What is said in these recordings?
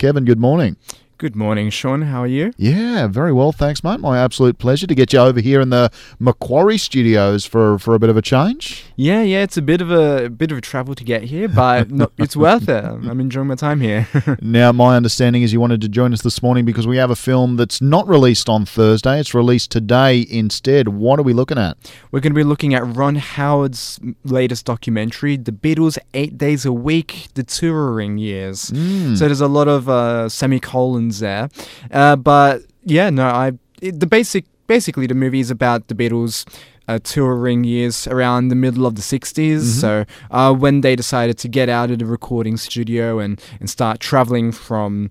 Kevin, good morning. Good morning, Sean. How are you? Yeah, very well, thanks, mate. My absolute pleasure to get you over here in the Macquarie studios for a bit of a change. Yeah, it's a bit of a travel to get here, but it's worth it. I'm enjoying my time here. Now, my understanding is you wanted to join us this morning because we have a film that's not released on Thursday. It's released today instead. What are we looking at? We're going to be looking at Ron Howard's latest documentary, The Beatles 8 Days a Week, The Touring Years. So there's a lot of semicolons there. Basically the movie is about the Beatles touring years around the middle of the 60s. So when they decided to get out of the recording studio and start traveling from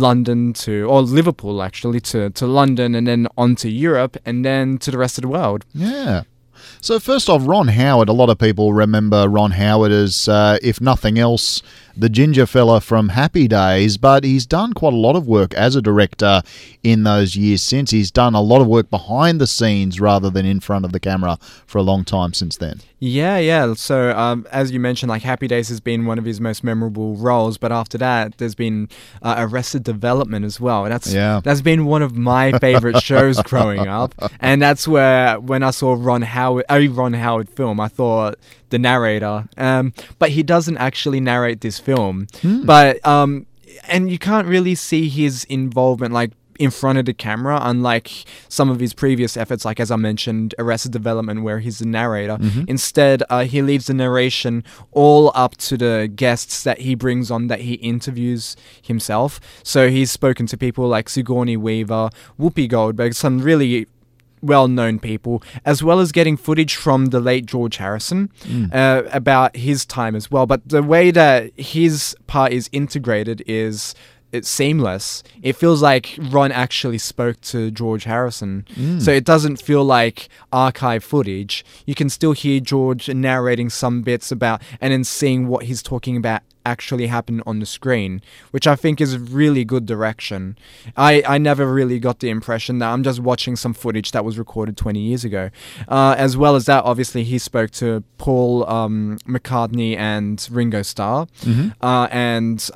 Liverpool actually, to London and then on to Europe and then to the rest of the world. Yeah. So first off, Ron Howard, a lot of people remember Ron Howard as, if nothing else, the ginger fella from Happy Days, but he's done quite a lot of work as a director in those years since. He's done a lot of work behind the scenes rather than in front of the camera for a long time since then. Yeah. So as you mentioned, like Happy Days has been one of his most memorable roles, but after that, there's been Arrested Development as well. That's been one of my favorite shows growing up, and that's where when I saw Ron Howard film, I thought the narrator, but he doesn't actually narrate this film, but and you can't really see his involvement like in front of the camera, unlike some of his previous efforts, like as I mentioned, Arrested Development, where he's the narrator. Instead, he leaves the narration all up to the guests that he brings on, that he interviews himself. So he's spoken to people like Sigourney Weaver, Whoopi Goldberg, some really well-known people, as well as getting footage from the late George Harrison about his time as well. But the way that his part is integrated it's seamless. It feels like Ron actually spoke to George Harrison. So it doesn't feel like archive footage. You can still hear George narrating some bits about, and then seeing what he's talking about actually happen on the screen, which I think is really good direction. I never really got the impression that I'm just watching some footage that was recorded 20 years ago. As well as that, obviously, he spoke to Paul McCartney and Ringo Starr, and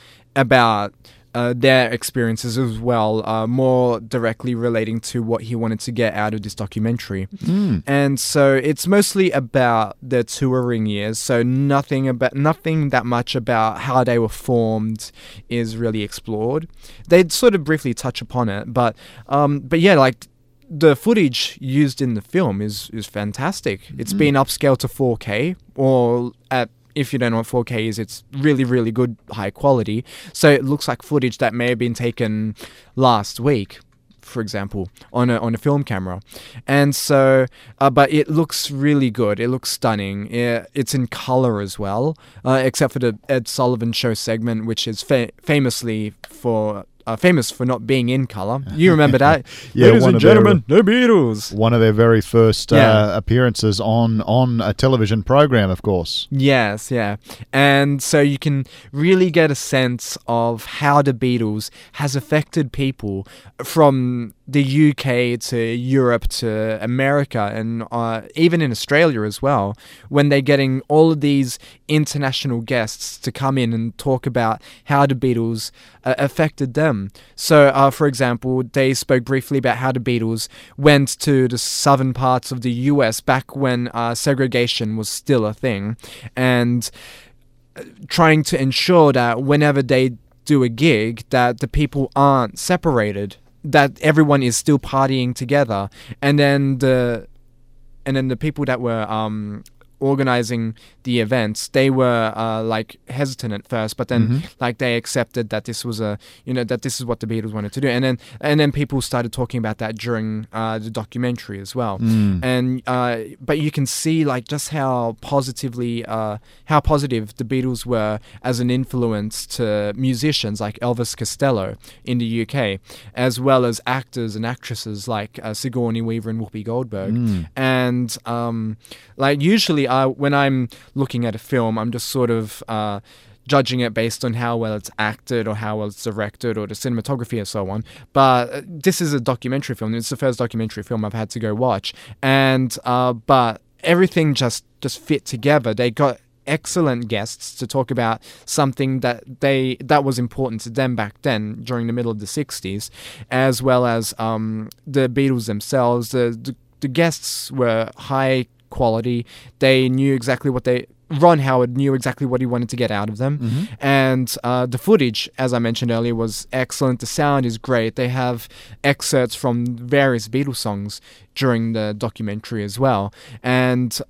about their experiences as well, more directly relating to what he wanted to get out of this documentary. And so it's mostly about their touring years, so nothing that much about how they were formed is really explored. They'd sort of briefly touch upon it, but yeah, like the footage used in the film is fantastic. It's been upscaled to 4K, or if you don't know what 4K is, it's really, really good, high quality. So it looks like footage that may have been taken last week, for example, on a film camera. And so, but it looks really good. It looks stunning. It's in color as well, except for the Ed Sullivan Show segment, which is famous for not being in color. You remember that? Yeah, ladies and gentlemen, the Beatles. One of their very first appearances on a television program, of course. Yes, yeah. And so you can really get a sense of how the Beatles has affected people from the UK to Europe to America, and even in Australia as well, when they're getting all of these international guests to come in and talk about how the Beatles affected them. So, for example, they spoke briefly about how the Beatles went to the southern parts of the US back when segregation was still a thing, and trying to ensure that whenever they do a gig, that the people aren't separated, that everyone is still partying together. And then the people that were organizing the events, they were like hesitant at first, but then like they accepted that this was that this is what the Beatles wanted to do, and then people started talking about that during the documentary as well. And but you can see like just how positive the Beatles were as an influence to musicians like Elvis Costello in the UK, as well as actors and actresses like Sigourney Weaver and Whoopi Goldberg. And like usually when I'm looking at a film, I'm just sort of judging it based on how well it's acted or how well it's directed or the cinematography and so on. But this is a documentary film. It's the first documentary film I've had to go watch. And but everything just fit together. They got excellent guests to talk about something that was important to them back then during the middle of the 60s, as well as the Beatles themselves. The guests were high quality. They knew exactly Ron Howard knew exactly what he wanted to get out of them. And the footage, as I mentioned earlier, was excellent. The sound is great. They have excerpts from various Beatles songs during the documentary as well. And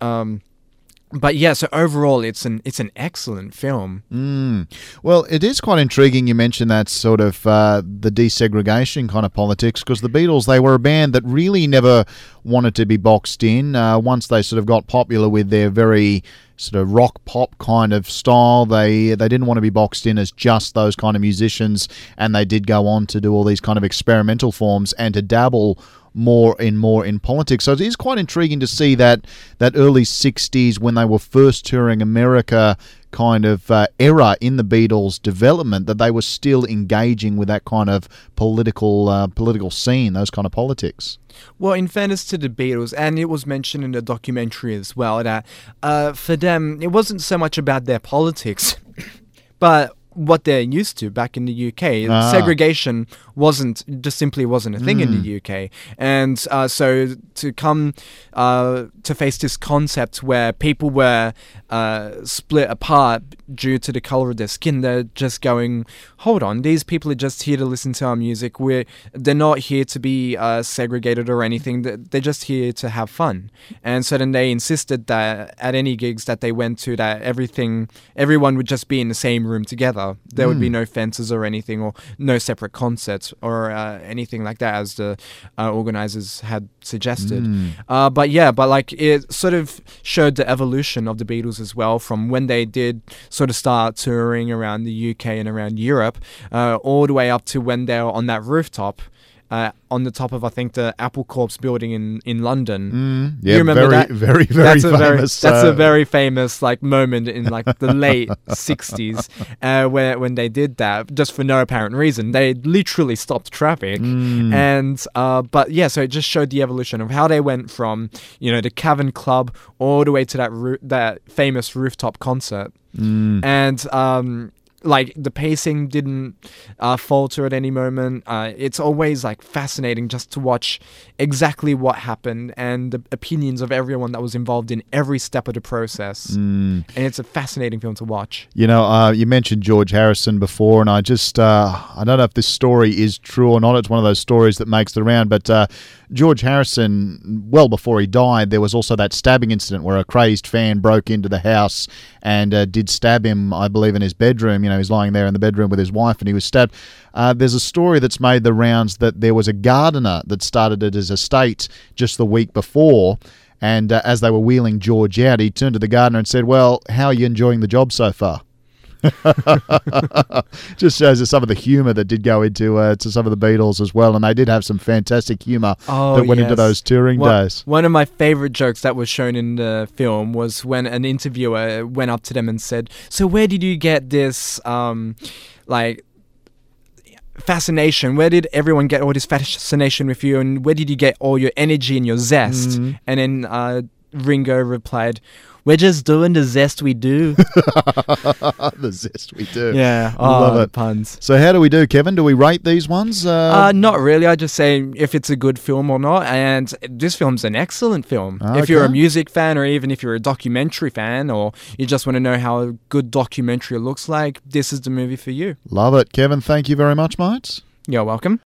but yeah, so overall, it's an excellent film. Well, it is quite intriguing. You mentioned that sort of the desegregation kind of politics, because the Beatles, they were a band that really never wanted to be boxed in. Once they sort of got popular with their very sort of rock pop kind of style, they didn't want to be boxed in as just those kind of musicians, and they did go on to do all these kind of experimental forms and to dabble more in politics. So it is quite intriguing to see that early 60s, when they were first touring America kind of era in the Beatles' development, that they were still engaging with that kind of political scene, those kind of politics. Well, in fairness to the Beatles, and it was mentioned in the documentary as well, that for them, it wasn't so much about their politics, but what they're used to back in the UK. Segregation simply wasn't a thing in the UK. And so to come to face this concept where people were split apart due to the color of their skin, they're just going, hold on, these people are just here to listen to our music. They're not here to be segregated or anything. They're just here to have fun. And so then they insisted that at any gigs that they went to, that everyone would just be in the same room together. There would be no fences or anything, or no separate concerts or anything like that, as the organizers had suggested. But like, it sort of showed the evolution of the Beatles as well, from when they did sort of start touring around the UK and around Europe, all the way up to when they were on that rooftop. On the top of, I think, the Apple Corps building in London. Yeah, you remember very, that? very, very famous. That's a very famous like moment in like the late 60s, when they did that, just for no apparent reason. They literally stopped traffic, and but yeah, so it just showed the evolution of how they went from, the Cavern Club all the way to that famous rooftop concert, and like, the pacing didn't falter at any moment. It's always like fascinating just to watch exactly what happened and the opinions of everyone that was involved in every step of the process. And it's a fascinating film to watch. You mentioned George Harrison before, and I don't know if this story is true or not. It's one of those stories that makes the round, but George Harrison, well before he died, there was also that stabbing incident where a crazed fan broke into the house and did stab him, I believe, in his bedroom. He's lying there in the bedroom with his wife and he was stabbed. There's a story that's made the rounds that there was a gardener that started at his estate just the week before, and as they were wheeling George out, he turned to the gardener and said, "Well, how are you enjoying the job so far?" Just shows us some of the humour that did go into to some of the Beatles as well, and they did have some fantastic humour that went into those touring days. One of my favourite jokes that was shown in the film was when an interviewer went up to them and said, "So where did you get this fascination? Where did everyone get all this fascination with you, and where did you get all your energy and your zest?" And then Ringo replied, "We're just doing the zest we do." The zest we do. Yeah. Love it. Puns. So how do we do, Kevin? Do we rate these ones? Not really. I just say if it's a good film or not. And this film's an excellent film. Okay. If you're a music fan, or even if you're a documentary fan, or you just want to know how a good documentary looks like, this is the movie for you. Love it. Kevin, thank you very much, mate. You're welcome.